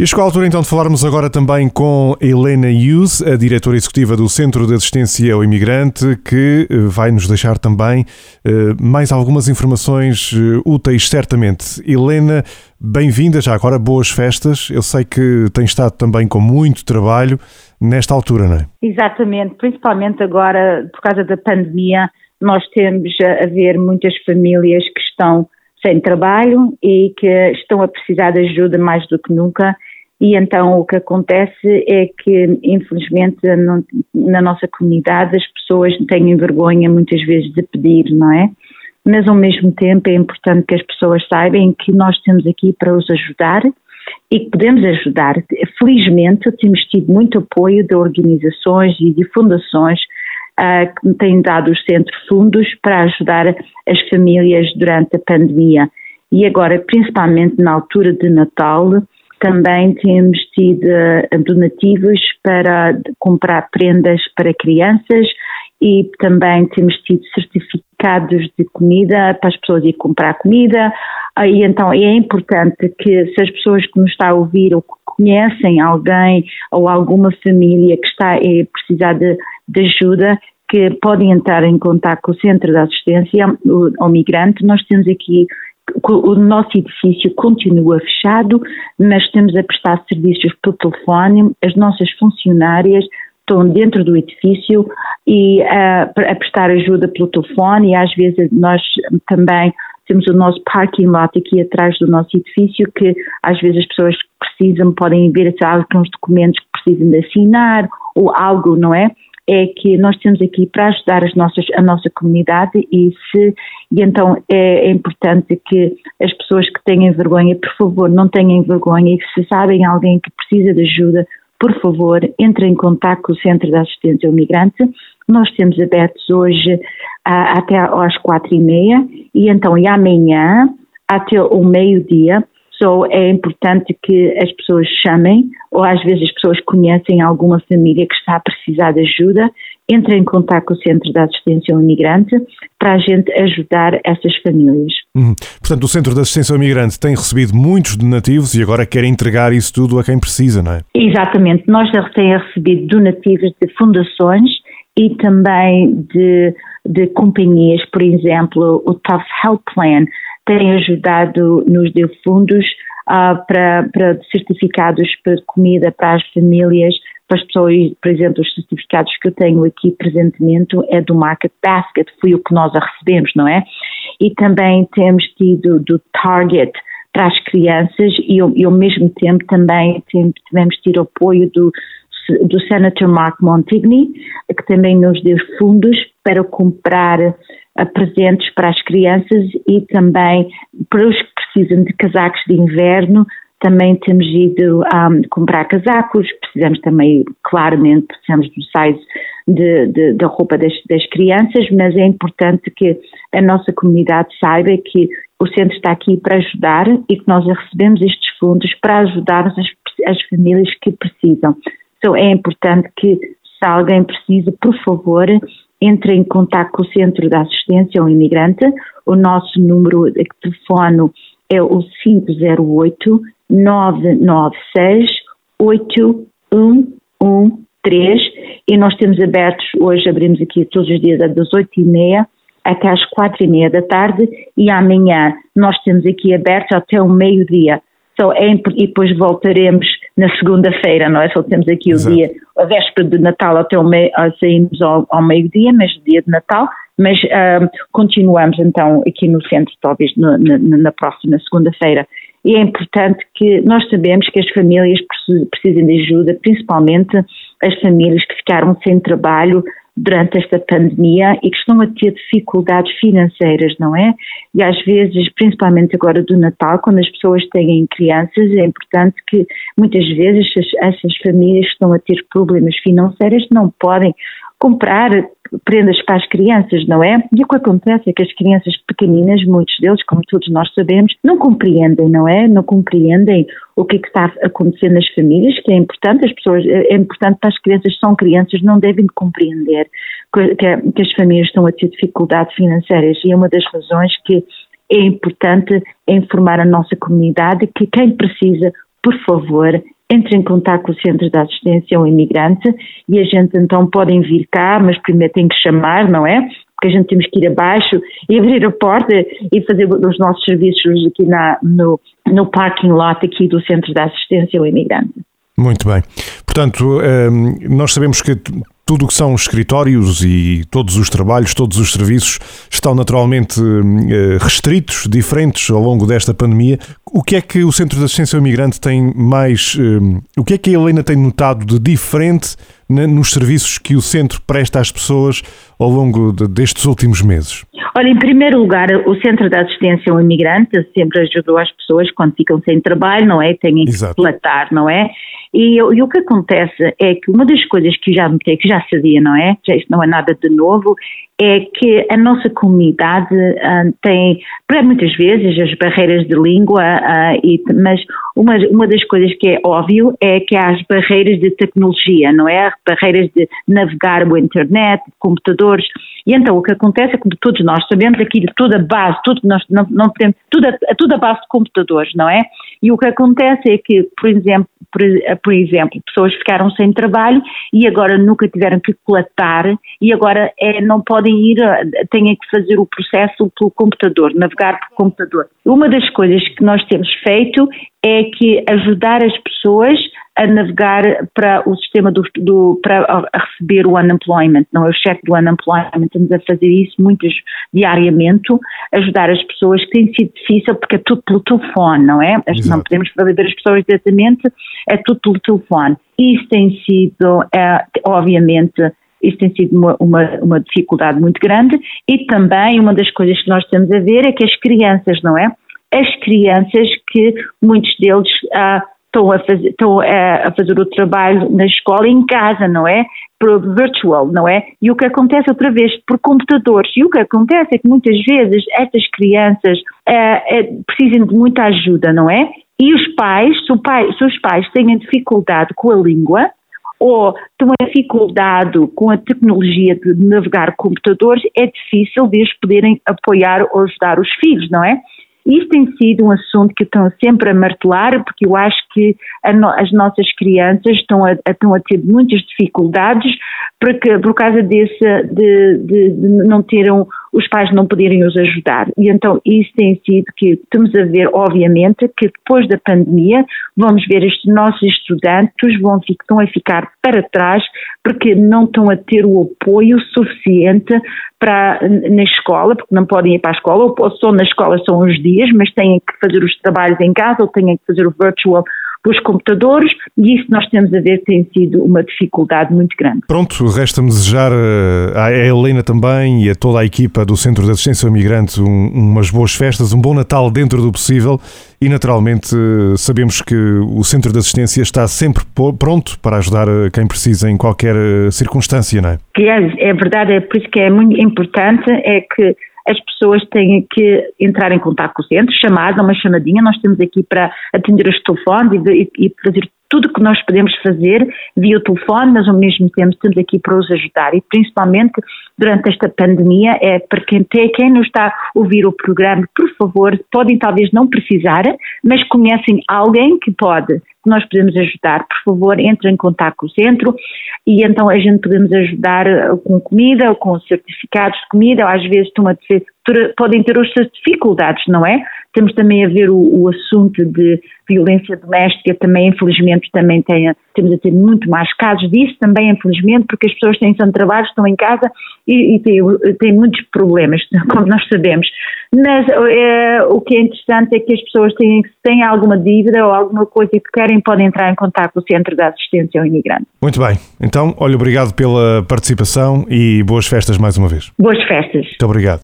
E chegou a altura então de falarmos agora também com Helena Hughes, a diretora executiva do Centro de Assistência ao Imigrante, que vai nos deixar também mais algumas informações úteis, certamente. Helena, bem-vinda já agora, boas festas. Eu sei que tem estado também com muito trabalho nesta altura, não é? Exatamente, principalmente agora, por causa da pandemia, nós temos a ver muitas famílias que estão sem trabalho e que estão a precisar de ajuda mais do que nunca, e então o que acontece é que, infelizmente, na nossa comunidade as pessoas têm vergonha muitas vezes de pedir, não é? Mas ao mesmo tempo é importante que as pessoas saibam que nós estamos aqui para os ajudar e que podemos ajudar. Felizmente temos tido muito apoio de organizações e de fundações que têm dado os centros fundos para ajudar as famílias durante a pandemia. E agora, principalmente na altura de Natal, também temos tido donativos para comprar prendas para crianças e também temos tido certificados de comida para as pessoas irem comprar comida. E então é importante que, se as pessoas que nos estão a ouvir ou que conhecem alguém ou alguma família que está a precisar de ajuda, que podem entrar em contato com o Centro de Assistência ao Migrante. Nós temos aqui, o nosso edifício continua fechado, mas estamos a prestar serviços pelo telefone, as nossas funcionárias estão dentro do edifício e a prestar ajuda pelo telefone, e às vezes nós também temos o nosso parking lot aqui atrás do nosso edifício, que às vezes as pessoas que precisam podem ver se há alguns documentos que precisam de assinar ou algo, não é? É que nós estamos aqui para ajudar a nossa comunidade e então é importante que as pessoas que têm vergonha, por favor, não tenham vergonha, e se sabem alguém que precisa de ajuda, por favor, entrem em contato com o Centro de Assistência ao Migrante. Nós temos abertos hoje até às 4h30 e então e amanhã até o meio-dia. É importante que as pessoas chamem, ou às vezes as pessoas conhecem alguma família que está a precisar de ajuda, entrem em contato com o Centro de Assistência ao Imigrante para a gente ajudar essas famílias. Portanto, o Centro de Assistência ao Imigrante tem recebido muitos donativos e agora quer entregar isso tudo a quem precisa, não é? Exatamente. Nós temos recebido donativos de fundações e também de companhias, por exemplo, o Tough Help Plan tem ajudado, nos deu fundos para certificados para comida para as famílias, para as pessoas. Por exemplo, os certificados que eu tenho aqui presentemente é do Market Basket, foi o que nós a recebemos, não é? E também temos tido do Target para as crianças e ao mesmo tempo também tivemos tido apoio do Senator Mark Montigny, que também nos deu fundos para comprar presentes para as crianças e também para os que precisam de casacos de inverno. Também temos ido comprar casacos, precisamos também, claramente, precisamos do size da roupa das crianças, mas é importante que a nossa comunidade saiba que o centro está aqui para ajudar e que nós recebemos estes fundos para ajudar as famílias que precisam. Então é importante que, se alguém precisa, por favor, entre em contato com o Centro de Assistência ao Imigrante. O nosso número de telefone é o 508-996-8113 e nós temos abertos, hoje abrimos aqui todos os dias das 8h30 até às 4h30 da tarde e amanhã nós temos aqui abertos até o meio-dia. E depois voltaremos na segunda-feira, não é? Só temos aqui Exato. O dia, a véspera de Natal saímos ao meio-dia, mas dia de Natal, mas continuamos então aqui no centro, talvez na próxima segunda-feira. E é importante que nós sabemos que as famílias precisam de ajuda, principalmente as famílias que ficaram sem trabalho durante esta pandemia e que estão a ter dificuldades financeiras, não é? E às vezes, principalmente agora do Natal, quando as pessoas têm crianças, é importante que muitas vezes essas famílias que estão a ter problemas financeiros não podem comprar prendas para as crianças, não é? E o que acontece é que as crianças pequeninas, muitos deles, como todos nós sabemos, não compreendem, não é? Não compreendem o que está a acontecer nas famílias, que é importante, é importante para as crianças, são crianças, não devem compreender que as famílias estão a ter dificuldades financeiras, e é uma das razões que é importante informar a nossa comunidade que quem precisa, por favor, entre em contato com o Centro de Assistência ao Imigrante e a gente então podem vir cá, mas primeiro tem que chamar, não é? Porque a gente temos que ir abaixo e abrir a porta e fazer os nossos serviços aqui no parking lot aqui do Centro de Assistência ao Imigrante. Muito bem. Portanto, nós sabemos que tudo o que são escritórios e todos os trabalhos, todos os serviços estão naturalmente restritos, diferentes ao longo desta pandemia. O que é que o Centro de Assistência ao Imigrante tem mais... o que é que a Helena tem notado de diferente nos serviços que o Centro presta às pessoas ao longo destes últimos meses? Olha, em primeiro lugar, o Centro de Assistência ao Imigrante sempre ajudou as pessoas quando ficam sem trabalho, não é? Têm que relatar, não é? E o que acontece é que uma das coisas que eu já notei, que já sabia, não é? Isto não é nada de novo, é que a nossa comunidade tem, para muitas vezes, as barreiras de língua, mas uma das coisas que é óbvio é que há as barreiras de tecnologia, não é? As barreiras de navegar a internet, computadores. E então o que acontece é que todos nós sabemos aqui toda a base, toda a base de computadores, não é? E o que acontece é que, por exemplo, pessoas ficaram sem trabalho e agora nunca tiveram que coletar e agora não podem ir, têm que fazer o processo pelo computador, navegar pelo computador. Uma das coisas que nós temos feito é que ajudar as pessoas a navegar para o sistema para receber o unemployment, não é o cheque do unemployment, estamos a fazer isso diariamente, ajudar as pessoas, que tem sido difícil porque é tudo pelo telefone, não é? Não podemos ver as pessoas diretamente, é tudo pelo telefone. Isso tem sido, obviamente, isso tem sido uma dificuldade muito grande e também uma das coisas que nós temos a ver é que as crianças, não é? As crianças que muitos deles estão a fazer o trabalho na escola em casa, não é? Por virtual, não é? E o que acontece outra vez por computadores. E o que acontece é que muitas vezes estas crianças precisam de muita ajuda, não é? E os pais, se os pais têm dificuldade com a língua ou têm dificuldade com a tecnologia de navegar computadores, é difícil de eles poderem apoiar ou ajudar os filhos, não é? Isso tem sido um assunto que estão sempre a martelar, porque eu acho que as nossas crianças estão a ter muitas dificuldades por causa de não terem, os pais não poderem os ajudar. E então isso tem sido que estamos a ver, obviamente, que depois da pandemia vamos ver estes nossos estudantes estão a ficar para trás porque não estão a ter o apoio suficiente na escola, porque não podem ir para a escola, ou só na escola são uns dias, mas têm que fazer os trabalhos em casa ou têm que fazer o virtual pelos computadores, e isso nós temos a ver que tem sido uma dificuldade muito grande. Pronto, resta-me desejar à Helena também e a toda a equipa do Centro de Assistência ao Imigrante umas boas festas, um bom Natal dentro do possível e naturalmente sabemos que o Centro de Assistência está sempre pronto para ajudar quem precisa em qualquer circunstância, não é? É verdade, é por isso que é muito importante, é que as pessoas têm que entrar em contato com o centro, uma chamadinha, nós estamos aqui para atender os telefones e fazer tudo o que nós podemos fazer via o telefone, mas ao mesmo tempo estamos aqui para os ajudar e principalmente durante esta pandemia para quem nos está a ouvir o programa, por favor, podem talvez não precisar, mas conhecem alguém que nós podemos ajudar, por favor, entrem em contato com o centro e então a gente podemos ajudar com comida ou com certificados de comida, ou às vezes podem ter outras dificuldades, não é? Temos também a ver o assunto de violência doméstica, também infelizmente temos a ter muito mais casos disso, também infelizmente, porque as pessoas têm de trabalho, estão em casa e têm muitos problemas, como nós sabemos. Mas o que é interessante é que as pessoas têm alguma dívida ou alguma coisa que querem, podem entrar em contato com o Centro de Assistência ao Imigrante. Muito bem. Então, obrigado pela participação e boas festas mais uma vez. Boas festas. Muito obrigado.